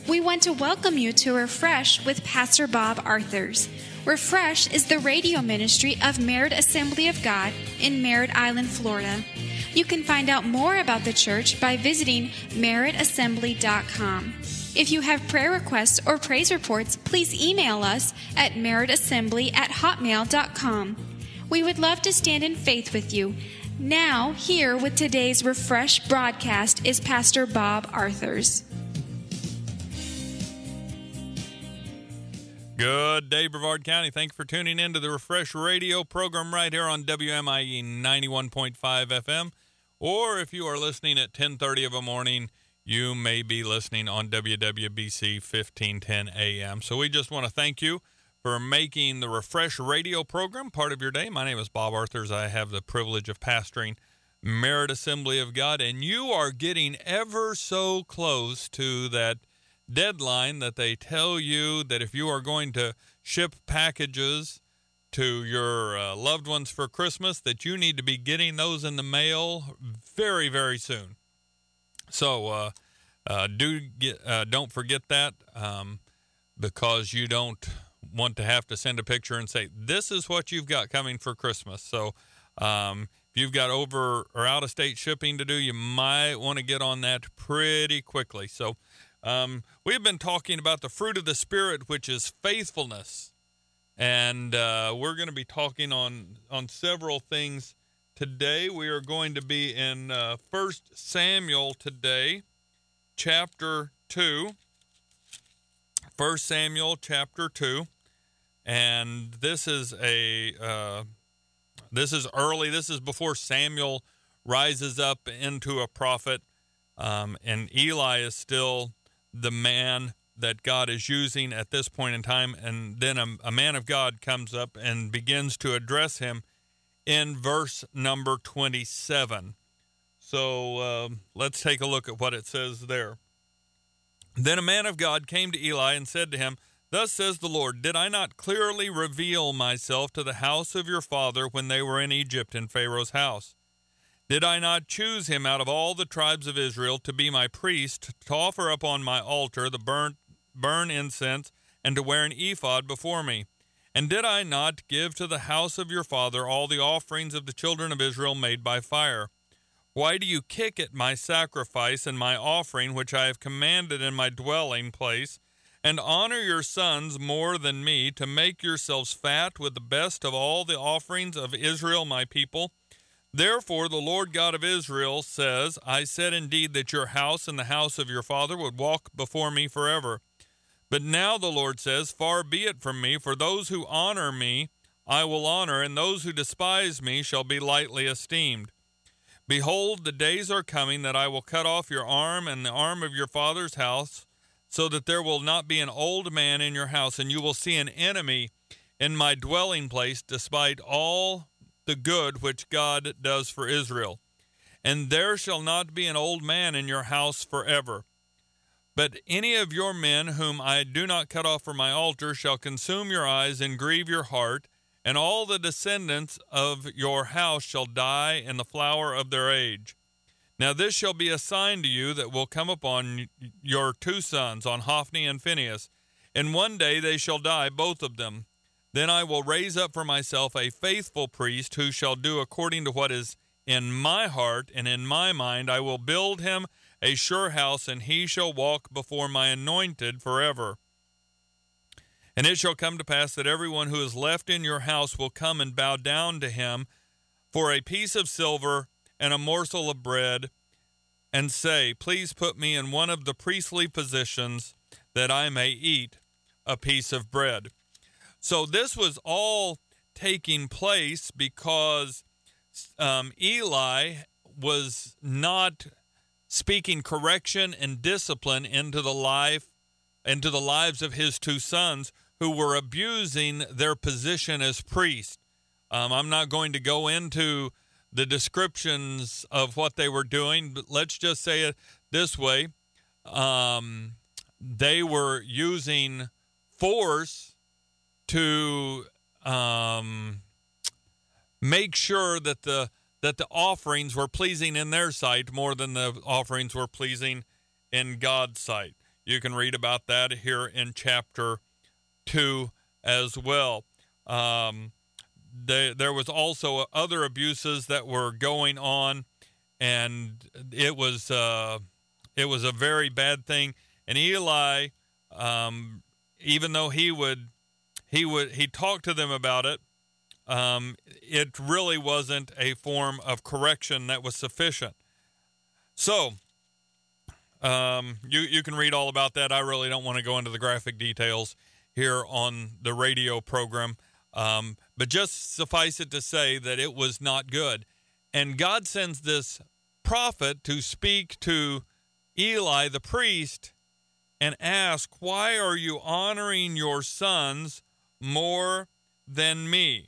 We want to welcome you to Refresh with Pastor Bob Arthurs. Refresh is the radio ministry of Merritt Assembly of God in Merritt Island, Florida. You can find out more about the church by visiting merrittassembly.com. If you have prayer requests or praise reports, please email us at merrittassembly@hotmail.com. We would love to stand in faith with you. Now, here with today's Refresh broadcast is Pastor Bob Arthurs. Good day, Brevard County. Thank you for tuning in to the Refresh Radio program right here on WMIE 91.5 FM. Or if you are listening at 10:30 of a morning, you may be listening on WWBC 1510 AM. So we just want to thank you for making the Refresh Radio program part of your day. My name is Bob Arthurs. I have the privilege of pastoring Merritt Assembly of God, and you are getting ever so close to that deadline that they tell you that if you are going to ship packages to your loved ones for Christmas, that you need to be getting those in the mail very, very soon. So don't forget that because you don't want to have to send a picture and say, this is what you've got coming for Christmas. So if you've got over or out-of-state shipping to do, you might want to get on that pretty quickly. So we've been talking about the fruit of the Spirit, which is faithfulness. And we're going to be talking on several things today. We are going to be in 1 Samuel today, chapter 2. 1 Samuel chapter 2. And this is early. This is before Samuel rises up into a prophet. And Eli is still the man that God is using at this point in time, and then a man of God comes up and begins to address him in verse number 27. So let's take a look at what it says there. Then a man of God came to Eli and said to him, "Thus says the Lord, did I not clearly reveal myself to the house of your father when they were in Egypt in Pharaoh's house? Did I not choose him out of all the tribes of Israel to be my priest, to offer up on my altar the burn incense, and to wear an ephod before me? And did I not give to the house of your father all the offerings of the children of Israel made by fire? Why do you kick at my sacrifice and my offering, which I have commanded in my dwelling place, and honor your sons more than me, to make yourselves fat with the best of all the offerings of Israel my people? Therefore the Lord God of Israel says, I said indeed that your house and the house of your father would walk before me forever. But now the Lord says, far be it from me, for those who honor me I will honor, and those who despise me shall be lightly esteemed. Behold, the days are coming that I will cut off your arm and the arm of your father's house, so that there will not be an old man in your house, and you will see an enemy in my dwelling place, despite all the good which God does for Israel. And there shall not be an old man in your house forever. But any of your men whom I do not cut off from my altar shall consume your eyes and grieve your heart, and all the descendants of your house shall die in the flower of their age. Now this shall be a sign to you that will come upon your two sons, on Hophni and Phinehas. In one day they shall die, both of them. Then I will raise up for myself a faithful priest who shall do according to what is in my heart and in my mind. I will build him a sure house, and he shall walk before my anointed forever. And it shall come to pass that everyone who is left in your house will come and bow down to him for a piece of silver and a morsel of bread, and say, please put me in one of the priestly positions that I may eat a piece of bread." So this was all taking place because Eli was not speaking correction and discipline into the lives of his two sons, who were abusing their position as priests. I'm not going to go into the descriptions of what they were doing, but let's just say it this way. They were using force to make sure that the offerings were pleasing in their sight more than the offerings were pleasing in God's sight. You can read about that here in chapter 2 as well. There was also other abuses that were going on, and it was a very bad thing. And Eli, even though he talked to them about it, it really wasn't a form of correction that was sufficient. So you can read all about that. I really don't want to go into the graphic details here on the radio program, but just suffice it to say that it was not good. And God sends this prophet to speak to Eli the priest and ask, "Why are you honoring your sons more than me?"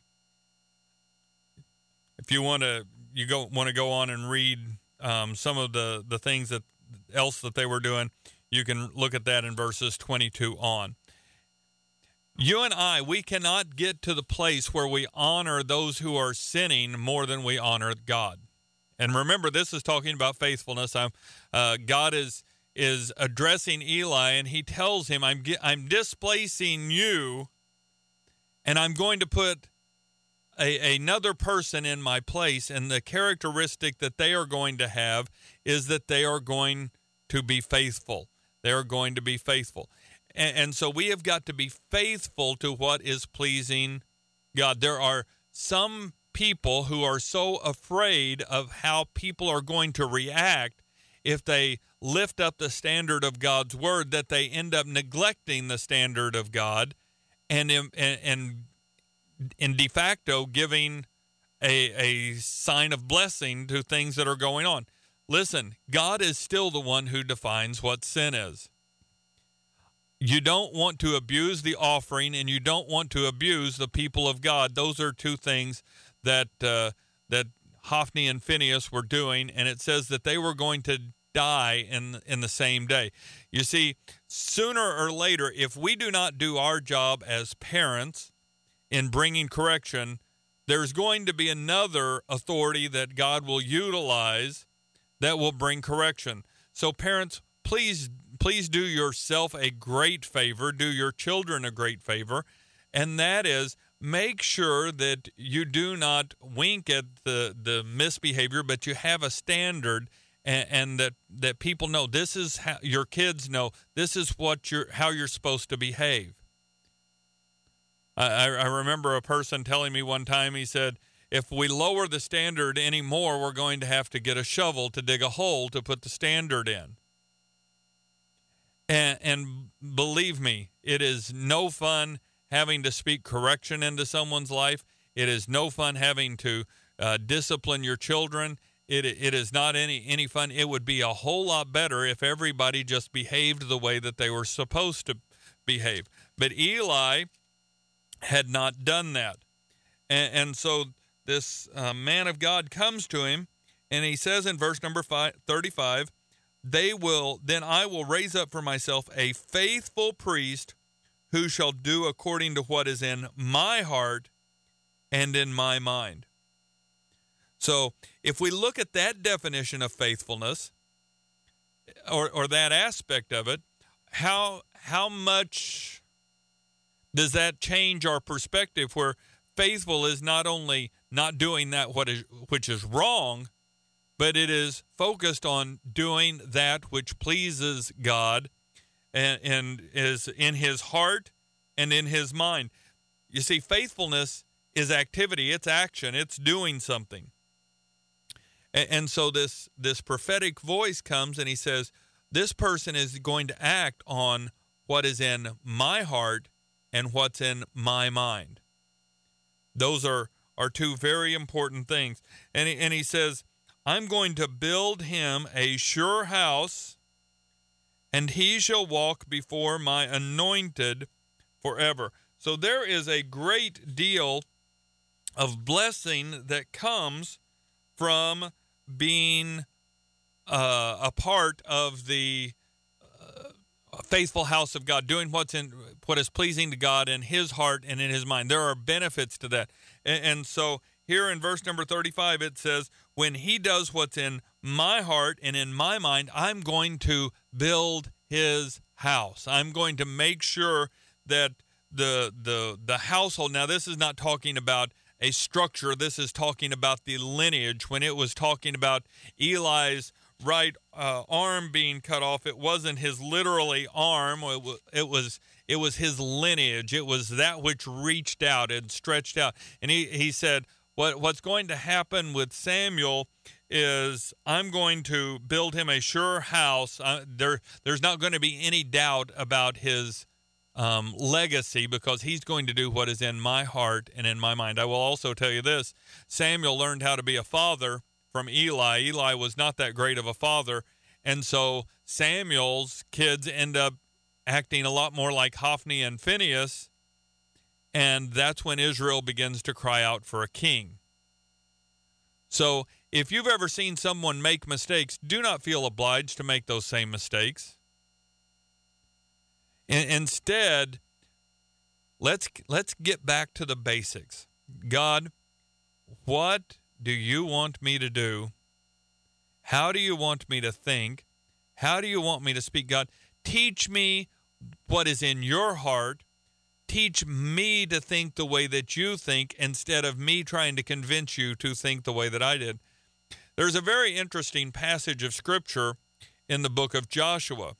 If you want to go on and read some of the things else that they were doing, you can look at that in verses 22 on. You and I, we cannot get to the place where we honor those who are sinning more than we honor God. And remember, this is talking about faithfulness. God is addressing Eli, and he tells him, I'm displacing you, and I'm going to put another person in my place. And the characteristic that they are going to have is that they are going to be faithful. They are going to be faithful. And so we have got to be faithful to what is pleasing God. There are some people who are so afraid of how people are going to react if they lift up the standard of God's word that they end up neglecting the standard of God and in de facto giving a sign of blessing to things that are going on. Listen, God is still the one who defines what sin is. You don't want to abuse the offering, and you don't want to abuse the people of God. Those are two things that Hophni and Phinehas were doing, and it says that they were going to die in the same day. You see, sooner or later, if we do not do our job as parents in bringing correction, there's going to be another authority that God will utilize that will bring correction. So parents, please do yourself a great favor, do your children a great favor, and that is make sure that you do not wink at the misbehavior, but you have a standard, and that people know this is how your kids know this is how you're supposed to behave. I remember a person telling me one time, he said, if we lower the standard anymore, we're going to have to get a shovel to dig a hole to put the standard in. And believe me, it is no fun having to speak correction into someone's life. It is no fun having to discipline your children. It is not any fun. It would be a whole lot better if everybody just behaved the way that they were supposed to behave. But Eli had not done that. And so this man of God comes to him, and he says in verse number 35, then I will raise up for myself a faithful priest who shall do according to what is in my heart and in my mind. So if we look at that definition of faithfulness, or that aspect of it, how much does that change our perspective, where faithful is not only not doing that which is wrong, but it is focused on doing that which pleases God and is in his heart and in his mind. You see, faithfulness is activity, it's action, it's doing something. And so this prophetic voice comes and he says, this person is going to act on what is in my heart and what's in my mind. Those are two very important things. And he says, I'm going to build him a sure house, and he shall walk before my anointed forever. So there is a great deal of blessing that comes from being a part of the faithful house of God, doing what is pleasing to God in his heart and in his mind. There are benefits to that. And so here in verse number 35, it says, when he does what's in my heart and in my mind, I'm going to build his house. I'm going to make sure that the household. Now, this is not talking about a structure. This is talking about the lineage. When it was talking about Eli's right arm being cut off, it wasn't his literally arm. It was his lineage. It was that which reached out and stretched out. And he said, what's going to happen with Samuel is I'm going to build him a sure house. There's not going to be any doubt about his legacy, because he's going to do what is in my heart and in my mind. I will also tell you this. Samuel learned how to be a father from Eli. Eli was not that great of a father, and so Samuel's kids end up acting a lot more like Hophni and Phinehas, and that's when Israel begins to cry out for a king. So if you've ever seen someone make mistakes, do not feel obliged to make those same mistakes. Instead, let's get back to the basics. God, what do you want me to do? How do you want me to think? How do you want me to speak? God, teach me what is in your heart. Teach me to think the way that you think, instead of me trying to convince you to think the way that I did. There's a very interesting passage of Scripture in the book of Joshua.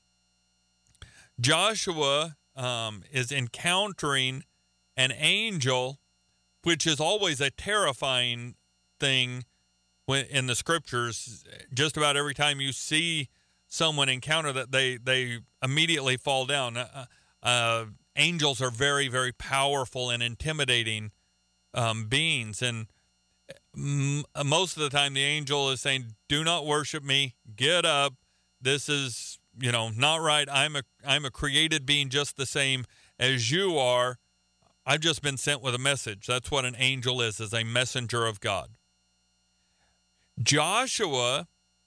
Joshua is encountering an angel, which is always a terrifying thing in the Scriptures. Just about every time you see someone encounter that, they immediately fall down. Angels are very, very powerful and intimidating beings, and most of the time the angel is saying, do not worship me, get up, this is not right. I'm a created being just the same as you are. I've just been sent with a message. That's what an angel is a messenger of God. Joshua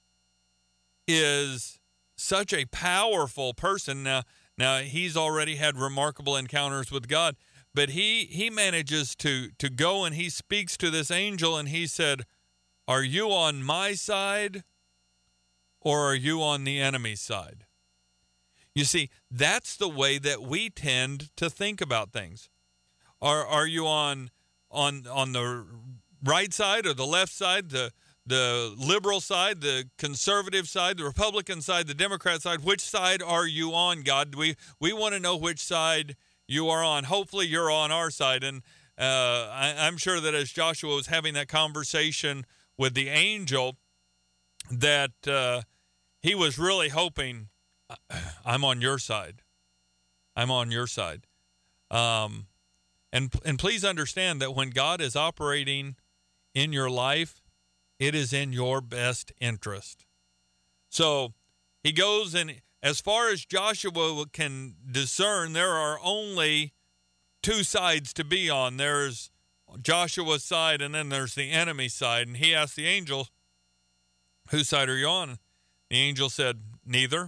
is such a powerful person. Now he's already had remarkable encounters with God, but he manages to go, and he speaks to this angel, and he said, are you on my side, or are you on the enemy's side? You see, that's the way that we tend to think about things. Are you on the right side or the left side, the liberal side, the conservative side, the Republican side, the Democrat side? Which side are you on, God? We want to know which side you are on. Hopefully you're on our side. And I'm sure that as Joshua was having that conversation with the angel, that he was really hoping, I'm on your side. I'm on your side. And please understand that when God is operating in your life, it is in your best interest. So he goes, and as far as Joshua can discern, there are only two sides to be on. There's Joshua's side, and then there's the enemy side. And he asked the angel, whose side are you on? The angel said, neither.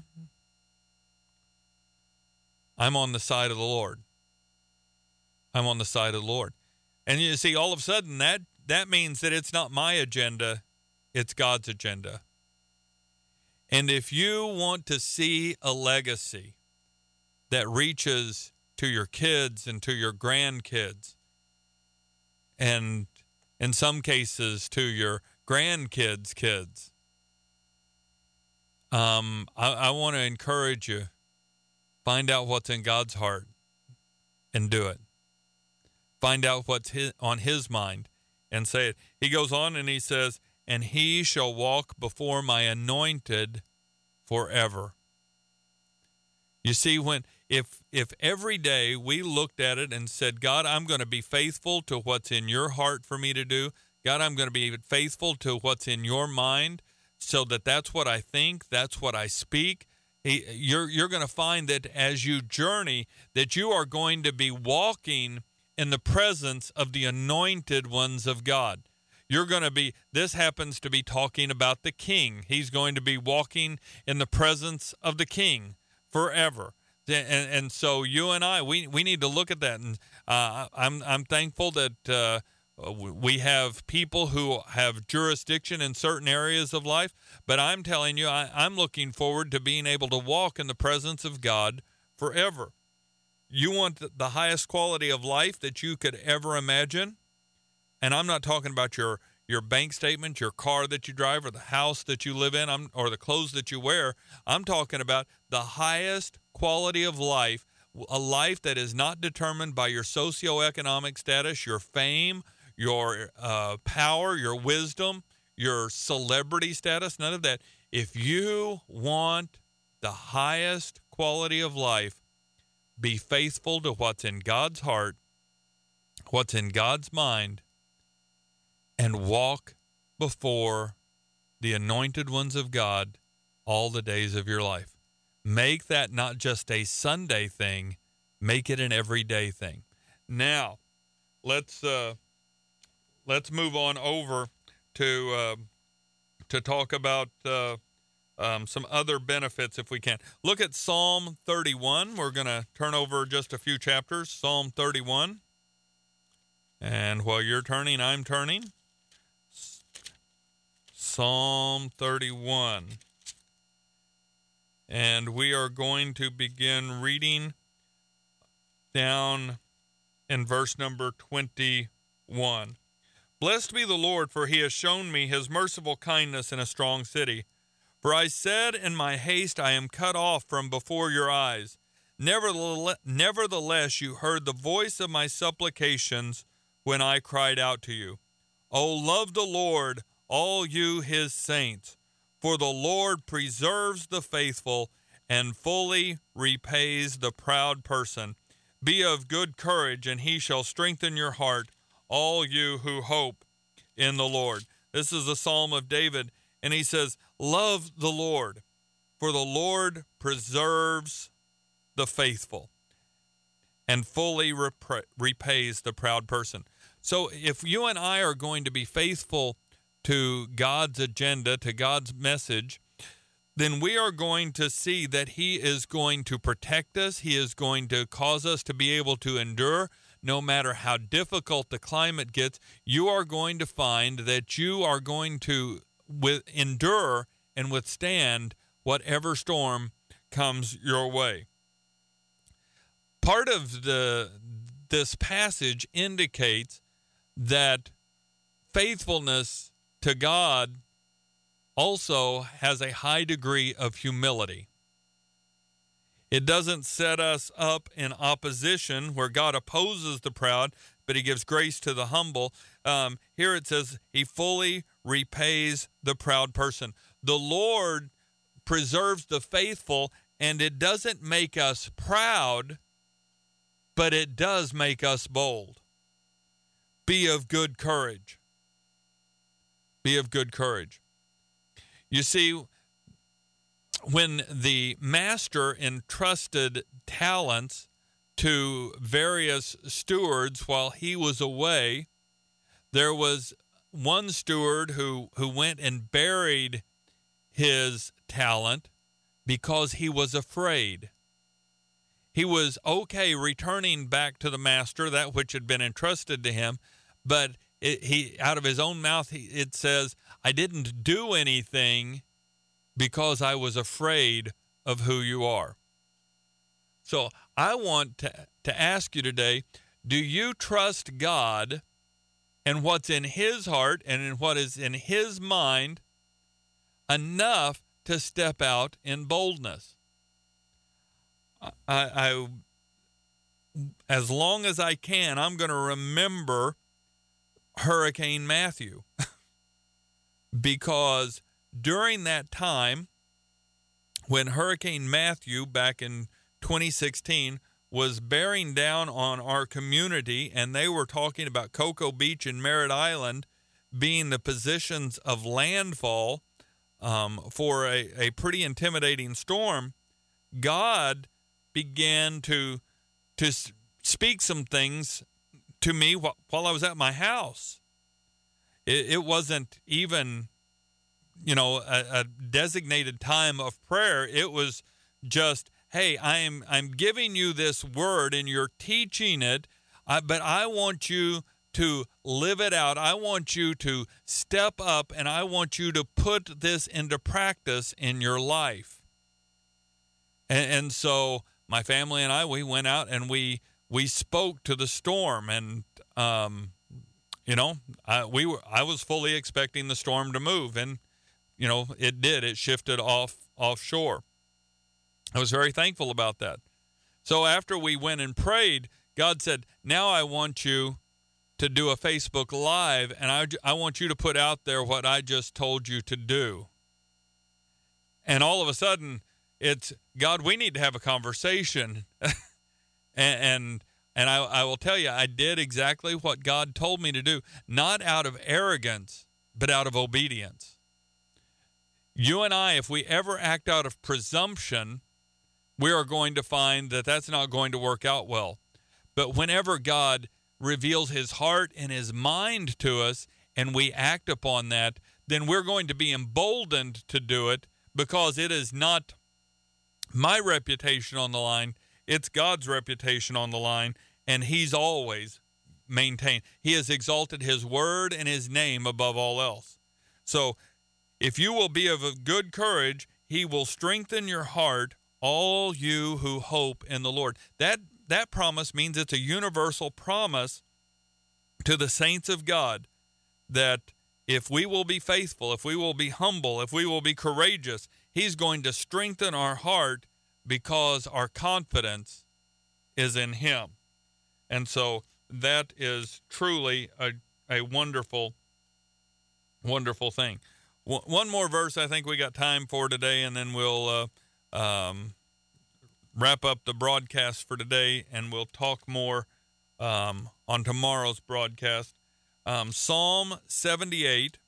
I'm on the side of the Lord. I'm on the side of the Lord. And you see, all of a sudden, that means that it's not my agenda, it's God's agenda. And if you want to see a legacy that reaches to your kids and to your grandkids, and in some cases to your grandkids' kids, I want to encourage you, find out what's in God's heart and do it. Find out what's on his mind and say it. He goes on and he says, and he shall walk before my anointed forever. You see, if every day we looked at it and said, God, I'm going to be faithful to what's in your heart for me to do. God, I'm going to be faithful to what's in your mind, so that's what I think, that's what I speak. You're going to find that as you journey, that you are going to be walking in the presence of the anointed ones of God. This happens to be talking about the king. He's going to be walking in the presence of the king forever. And so you and I, we need to look at that. And I'm thankful that We have people who have jurisdiction in certain areas of life, but I'm telling you, I'm looking forward to being able to walk in the presence of God forever. You want the highest quality of life that you could ever imagine? And I'm not talking about your bank statement, your car that you drive, or the house that you live in, or the clothes that you wear. I'm talking about the highest quality of life, a life that is not determined by your socioeconomic status, your fame, your power, your wisdom, your celebrity status, none of that. If you want the highest quality of life, be faithful to what's in God's heart, what's in God's mind, and walk before the anointed ones of God all the days of your life. Make that not just a Sunday thing, make it an everyday thing. Now, let's move on over to talk about some other benefits if we can. Look at Psalm 31. We're going to turn over just a few chapters. Psalm 31. And while you're turning, I'm turning. Psalm 31. And we are going to begin reading down in verse number 21. Blessed be the Lord, for he has shown me his merciful kindness in a strong city. For I said in my haste, I am cut off from before your eyes. Nevertheless, you heard the voice of my supplications when I cried out to you. O love the Lord, all you his saints, for the Lord preserves the faithful and fully repays the proud person. Be of good courage, and he shall strengthen your heart, all you who hope in the Lord. This is the Psalm of David, and he says, love the Lord, for the Lord preserves the faithful and fully repays the proud person. So if you and I are going to be faithful to God's agenda, to God's message, then we are going to see that he is going to protect us. He is going to cause us to be able to endure no matter how difficult the climate gets. You are going to find that you are going to endure and withstand whatever storm comes your way. Part of this passage indicates that faithfulness to God also has a high degree of humility. It doesn't set us up in opposition where God opposes the proud, but he gives grace to the humble. Here it says he fully repays the proud person. The Lord preserves the faithful, and it doesn't make us proud, but it does make us bold. Be of good courage. Be of good courage. You see, when the master entrusted talents to various stewards while he was away, there was one steward who went and buried his talent because he was afraid. He was okay returning back to the master that which had been entrusted to him, but he out of his own mouth it says, I didn't do anything because I was afraid of who you are. So I want to ask you today, do you trust God and what's in his heart and in what is in his mind enough to step out in boldness? I as long as I can, I'm going to remember Hurricane Matthew because during that time when Hurricane Matthew back in 2016 was bearing down on our community, and they were talking about Cocoa Beach and Merritt Island being the positions of landfall for a pretty intimidating storm, God began to speak some things to me while I was at my house. It wasn't even, a designated time of prayer. It was just, hey, I'm giving you this word and you're teaching it, but I want you to live it out. I want you to step up, and I want you to put this into practice in your life. And so my family and I, we went out and we spoke to the storm, and I was fully expecting the storm to move, and it did. It shifted offshore. I was very thankful about that. So after we went and prayed, God said, now I want you to do a Facebook Live, and I want you to put out there what I just told you to do. And all of a sudden, it's, God, we need to have a conversation. and I will tell you, I did exactly what God told me to do, not out of arrogance, but out of obedience. You and I, if we ever act out of presumption, we are going to find that that's not going to work out well. But whenever God reveals his heart and his mind to us, and we act upon that, then we're going to be emboldened to do it, because it is not my reputation on the line, it's God's reputation on the line, and he's always maintained. He has exalted his word and his name above all else. So if you will be of a good courage, he will strengthen your heart, all you who hope in the Lord. That promise means it's a universal promise to the saints of God, that if we will be faithful, if we will be humble, if we will be courageous, he's going to strengthen our heart, because our confidence is in him. And so that is truly a wonderful, wonderful thing. One more verse I think we got time for today, and then we'll wrap up the broadcast for today, and we'll talk more on tomorrow's broadcast. Psalm 78,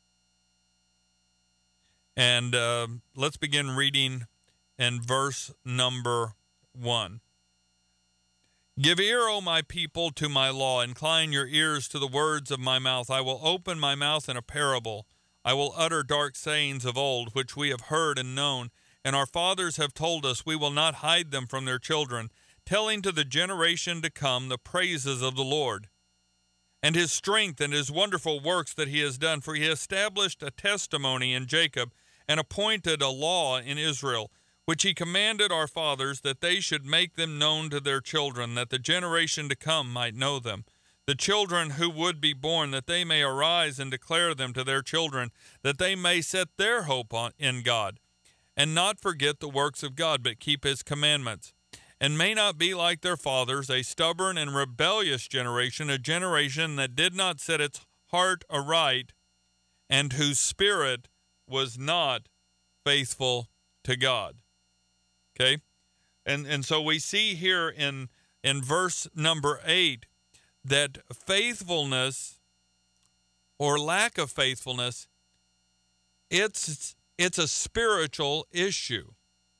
and let's begin reading in verse number 1. Give ear, O my people, to my law. Incline your ears to the words of my mouth. I will open my mouth in a parable. I will utter dark sayings of old, which we have heard and known, and our fathers have told us. We will not hide them from their children, telling to the generation to come the praises of the Lord, and his strength and his wonderful works that he has done. For he established a testimony in Jacob, and appointed a law in Israel, which he commanded our fathers, that they should make them known to their children, that the generation to come might know them. The children who would be born, that they may arise and declare them to their children, that they may set their hope in God, and not forget the works of God, but keep his commandments, and may not be like their fathers, a stubborn and rebellious generation, a generation that did not set its heart aright, and whose spirit was not faithful to God. Okay? And so we see here in verse number 8 that faithfulness or lack of faithfulness, it's a spiritual issue.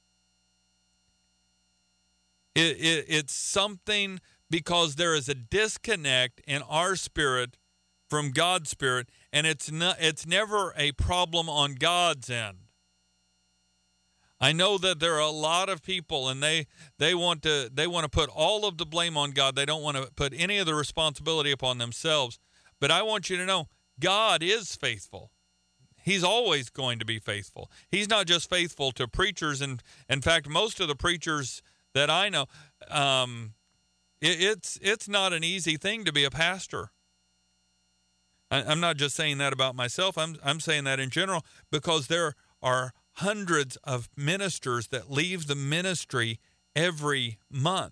It's something, because there is a disconnect in our spirit from God's spirit, and it's never a problem on God's end. I know that there are a lot of people, and they want to put all of the blame on God. They don't want to put any of the responsibility upon themselves. But I want you to know, God is faithful. He's always going to be faithful. He's not just faithful to preachers, and in fact, most of the preachers that I know, it's not an easy thing to be a pastor. I'm not just saying that about myself. I'm saying that in general, because there are hundreds of ministers that leave the ministry every month.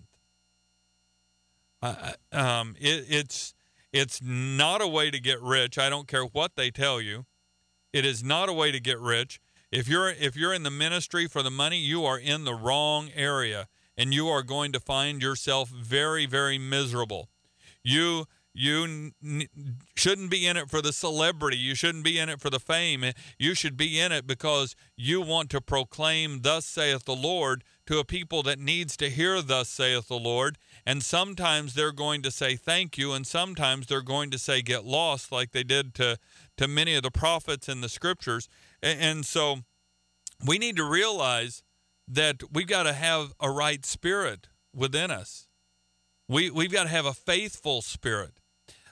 It's not a way to get rich. I don't care what they tell you. It is not a way to get rich. If you're in the ministry for the money, you are in the wrong area, and you are going to find yourself very, very miserable. You shouldn't be in it for the celebrity. You shouldn't be in it for the fame. You should be in it because you want to proclaim, thus saith the Lord, to a people that needs to hear, thus saith the Lord. And sometimes they're going to say thank you, and sometimes they're going to say get lost, like they did to many of the prophets in the scriptures. And so we need to realize that we've got to have a right spirit within us. We've got to have a faithful spirit.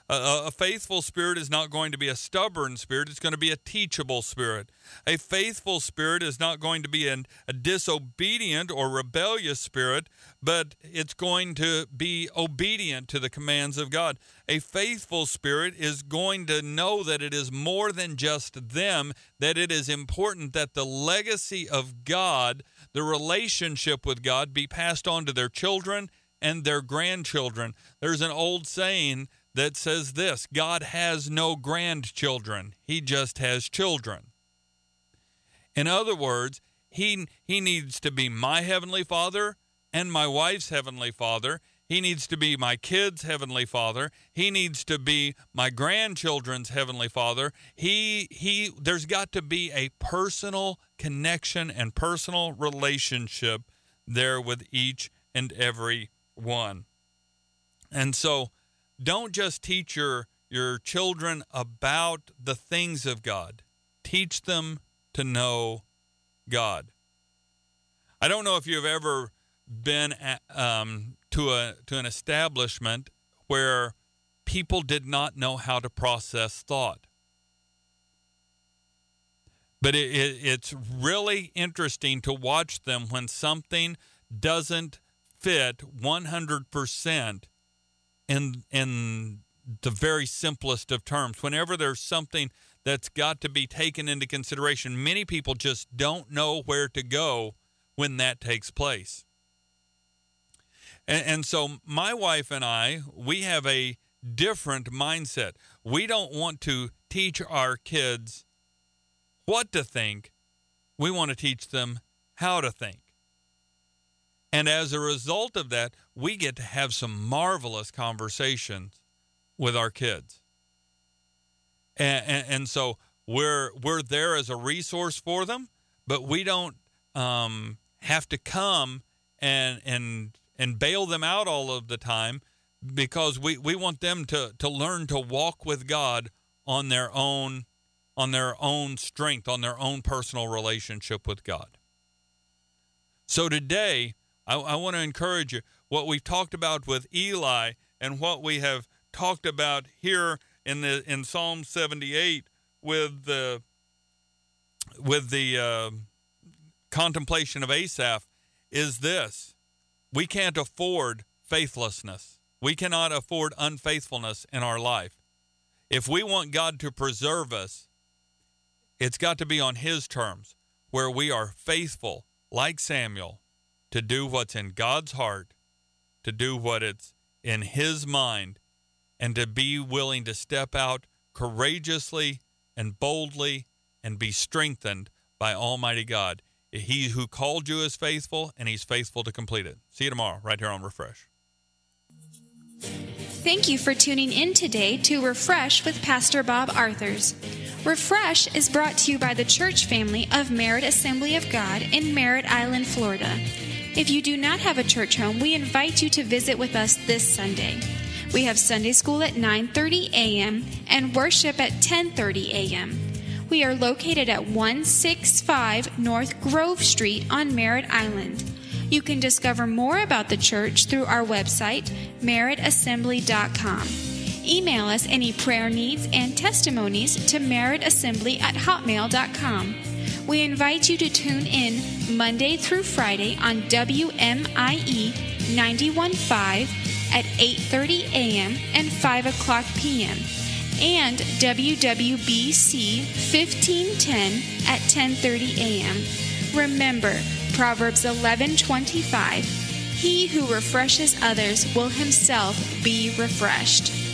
A faithful spirit is not going to be a stubborn spirit. It's going to be a teachable spirit. A faithful spirit is not going to be a disobedient or rebellious spirit, but it's going to be obedient to the commands of God. A faithful spirit is going to know that it is more than just them, that it is important that the legacy of God, the relationship with God, be passed on to their children and their grandchildren. There's an old saying that says this: God has no grandchildren. He just has children. In other words, he needs to be my Heavenly Father and my wife's Heavenly Father. He needs to be my kids' Heavenly Father. He needs to be my grandchildren's Heavenly Father. There's got to be a personal connection and personal relationship there with each and every one. And so don't just teach your children about the things of God. Teach them to know God. I don't know if you've ever been to an establishment where people did not know how to process thought. But it's really interesting to watch them when something doesn't fit 100% in the very simplest of terms. Whenever there's something that's got to be taken into consideration, many people just don't know where to go when that takes place. And so my wife and I, we have a different mindset. We don't want to teach our kids what to think. We want to teach them how to think. And as a result of that, we get to have some marvelous conversations with our kids. And so we're there as a resource for them, but we don't have to come and bail them out all of the time, because we want them to learn to walk with God on their own strength, on their own personal relationship with God. So today, I want to encourage you, what we've talked about with Eli and what we have talked about here in Psalm 78 with the contemplation of Asaph is this: we can't afford faithlessness. We cannot afford unfaithfulness in our life. If we want God to preserve us, it's got to be on His terms, where we are faithful, like Samuel, to do what's in God's heart, to do what it's in His mind, and to be willing to step out courageously and boldly and be strengthened by Almighty God. He who called you is faithful, and He's faithful to complete it. See you tomorrow, right here on Refresh. Thank you for tuning in today to Refresh with Pastor Bob Arthurs. Refresh is brought to you by the church family of Merritt Assembly of God in Merritt Island, Florida. If you do not have a church home, we invite you to visit with us this Sunday. We have Sunday school at 9:30 a.m. and worship at 10:30 a.m. We are located at 165 North Grove Street on Merritt Island. You can discover more about the church through our website, merrittassembly.com. Email us any prayer needs and testimonies to merrittassembly@hotmail.com. We invite you to tune in Monday through Friday on WMIE 91.5 at 8:30 a.m. and 5 o'clock p.m. and WWBC 1510 at 10:30 a.m. Remember, Proverbs 11:25, he who refreshes others will himself be refreshed.